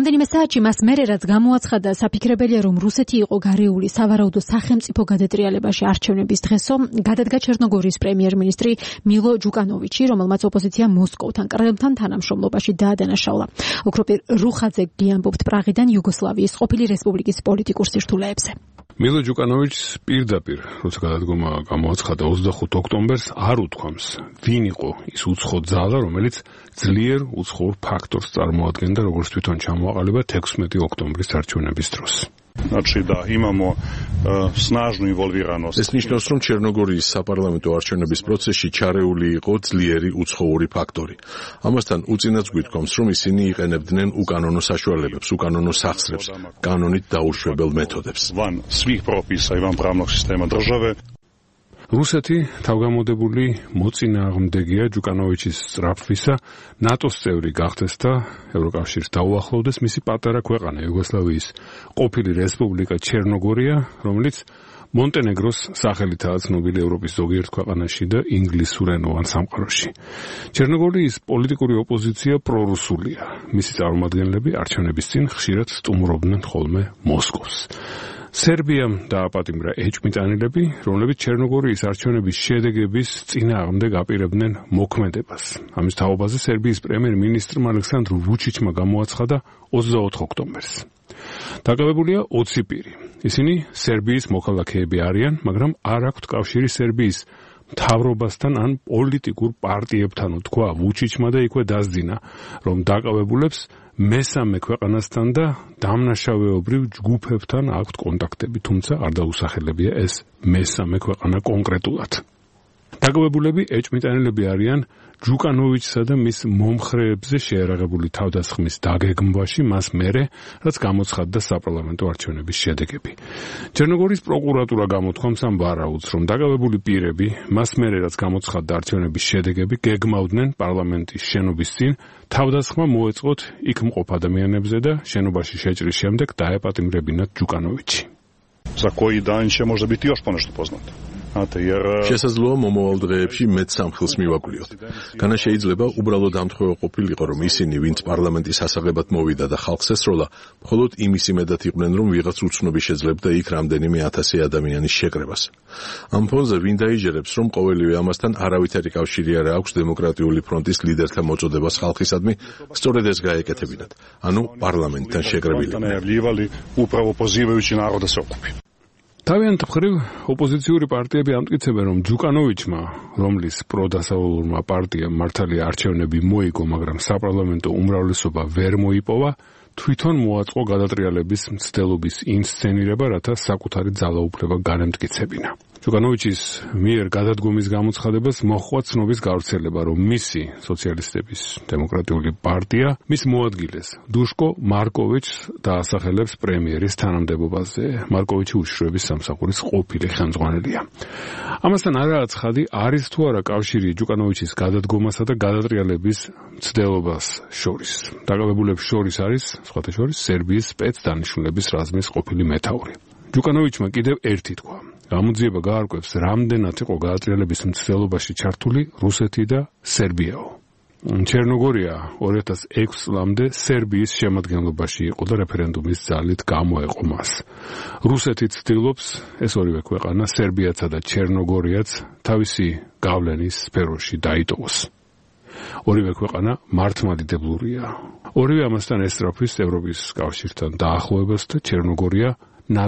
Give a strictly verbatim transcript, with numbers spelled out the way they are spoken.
რამდენიმე საათში მას მერე რაც გამოაცხადა საფიქრებელია რომ რუსეთი იყო გარეული სავარაუდო სახელმწიფო გადატრიალებაში არჩევნების დღესო, გადადგა ჩერნოგორიის პრემიერ-მინისტრი მილო ჯუკანოვიჩი, რომელმაც ოპოზიცია მოსკოვთან კრემლთან თანამშრომლობაში დაადანაშაულა. ოქროპირ რუხაძე გიამბობთ პრაღიდან იუგოსლავიის ყოფილი რესპუბლიკის პოლიტიკურ სირთულეებზე. მილო ჯუკანოვიჩს პირდაპირ, როცა გადადგომა გამოაცხადა ოცდახუთ ოქტომბერს, არ უთქვამს, ვინ იყო ის უცხო ძალა, რომელიც ძლიერ უცხოურ ფაქტორს წარმოადგენდა, როგორც თვითონ ჩამოაყალიბა თექვსმეტი ოქტომბრის არჩევნების დროს. Znači da imamo uh, snažnu involviranost. ეს ნიშნავს, რომ ჩერნოგორიის საპარლამენტო არჩევნების პროცესში ჩარეული იყო ძლიერი უცხოური ფაქტორი. ამასთან უწინაც გვითქვამს, რომ ისინი იყენებდნენ უკანონო საშუალებებს, უკანონო სახსრებს, კანონით დაუშვებელ მეთოდებს. Van svih propisa i van pravnog sistema države. რუსეთი თავგამოდებული მოწინააღმდეგეა ჯუკანოვიჩის სწრაფვისა, ნატოს წევრი გახდეს და ევროკავშირს დაუახლოვდეს მისი პატარა ქვეყანა იუგოსლავიის ყოფილი რესპუბლიკა ჩერნოგორია, რომელიც მონტენეგროს სახელითაა ცნობილი ევროპის ზოგიერთ ქვეყანაში და ინგლისურენოვან სამყაროში. ჩერნოგორიის პოლიტიკური ოპოზიცია პრორუსულია. მისი წარმომადგენლები არჩევნების წინ ხშირად სტუმრობდნენ ხოლმე მოსკოვს. სერბიამ დააპატიმრა ეჭვმიტანილები, რომლებიც ჩერნოგორიის არჩევნების შედეგების წინააღმდეგ აპირებდნენ მოქმედებას. ამის თაობაზე სერბიის პრემიერ-მინისტრმა ალექსანდრ ვუჩიჩმა გამოაცხადა ოცდაოთხ ოქტომბერს. დაკავებულია ოცი პირი. ისინი სერბიის მოქალაქეები არიან, მაგრამ არ აქვთ კავშირი სერბიის მთავრობასთან ან პოლიტიკურ პარტიებთან, თქვა ვუჩიჩმა და იქვე დასძინა, რომ დაკავებულებს მესამე ქვეყანასთან და დამნაშავეობრივ ჯგუფებთან აქვთ კონტაქტები, თუმცა არ დაუსახელებია ეს მესამე ქვეყანა კონკრეტულად. დაკავებულები ეჭვმიტანილები არიან ჯუკანოვიჩსა და მის მომხრეებზე შეერაღებული თავდასხმის დაგეგმვაში მას მერე, რაც გამოცხადდა საპარლამენტო არჩევნების შედეგები. ჩერნოგორიის პროკურატურა გამოთქვამს ამ ვარაუდს, რომ დაკავებული პირები მას მერე, რაც გამოცხადდა არჩევნების შედეგები, გეგმავდნენ პარლამენტის შენობის წინ თავდასხმა მოეწყოთ იქ მყოფ ადამიანებზე და შენობაში შეჭრის შემდეგ დაეპატიმრებინათ ჯუკანოვიჩი. Za koji dan će možda biti još ponešto poznato. შესაძლოა მომავალ დღეებში მეც სამხილს მივაკვლიოთ. განა შეიძლება უბრალოდ ამთხოვა ყოფილიყო, რომ ისინი, ვინც პარლამენტის ასაღებად მოვიდა და ხალხს ესროლა, მხოლოდ იმის იმედად იყვნენ, რომ ვიღაც უცნობი შეძლებდა იქ რამდენიმე ათასი ადამიანის შეკრებას. ამ ფონზე ვინ დაიჯერებს, რომ ყოველივე ამასთან არავითარი კავშირი არ აქვს დემოკრატიული ფრონტის ლიდერთა მოწოდებას ხალხისადმი, სწორედ ეს გაეკეთებინათ. ანუ პარლამენტთან შეკრებილი. თავიანთ მხრივ ოპოზიციური პარტიები ამტკიცებენ, რომ ჯუკანოვიჩმა, რომლის პროდასავლურმა პარტიამ მართალია არჩევნები მოიგო, მაგრამ საპარლამენტო უმრავლესობა ვერ მოიპოვა, თვითონ მოაწყო გადატრიალების მცდელობის ინსცენირება, რათა საკუთარი ძალაუფლება განემტკიცებინა. ჯუკანოვიჩის მიერ გადადგომის გამოცხადებას მოჰყვა ცნობის გავრცელება, რომ მისი სოციალისტების დემოკრატიული პარტია მის მოადგილეს დუშკო მარკოვიჩს დაასახელებს პრემიერის თანამდებობაზე. მარკოვიჩი უშიშროების სამსახურის ყოფილი ხელმძღვანელია. ამასთან არაა ცხადი, არის თუ არა კავშირი ჯუკანოვიჩის გადადგომასა და გადატრიალების მცდელობას შორის. დაკავებულებს შორის არის, სხვათა შორის, სერბიის სპეცდანიშნულების რაზმის ყოფილი მეთაური. ჯუკანოვიჩმა კიდევ ერთი თქვა. გამოძიება გაარკვევს, რამდენად იყო გადატრიალების მცდელობაში ჩართული რუსეთი და სერბიაო. ჩერნოგორია ორი ათას ექვსი წლამდე სერბიის შემადგენლობაში იყო და რეფერენდუმის ძალით გამოეყო მას. რუსეთი ცდილობს ეს ორივე ქვეყანა, სერბიაცა და ჩერნოგორიაც, თავისი გავლენის სფეროში დაიტოვოს. ორივე ქვეყანა მართლმადიდებლურია. ორივე ამასთან ესწრაფვის ევროპის კავშირთან დაახლოებას და ჩერნოგორია